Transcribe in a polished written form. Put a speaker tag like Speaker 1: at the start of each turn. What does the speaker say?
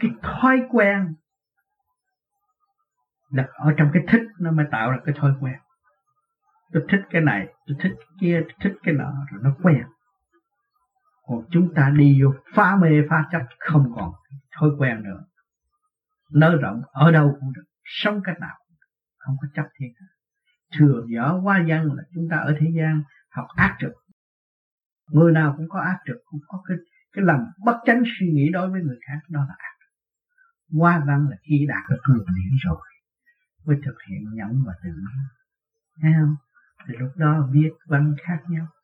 Speaker 1: Cái thói quen là ở trong cái thích nó mới tạo ra cái thói quen. Tôi thích cái này, tôi thích cái kia, tôi thích cái nọ, rồi nó quen. Còn chúng ta đi vô phá mê phá chấp, không còn thói quen nữa. Nới rộng ở đâu cũng được, sống cách nào cũng được, không có chấp thiết. Thừa dở quá dân là chúng ta ở thế gian học ác trực. Người nào cũng có ác trực, cũng có cái lòng bất chánh suy nghĩ đối với người khác, đó là ác. Hoa văn là khi đạt được luồng điển rồi mới thực hiện nhẫn và từ bi, thấy không? Thì lúc đó viết văn khác nhau.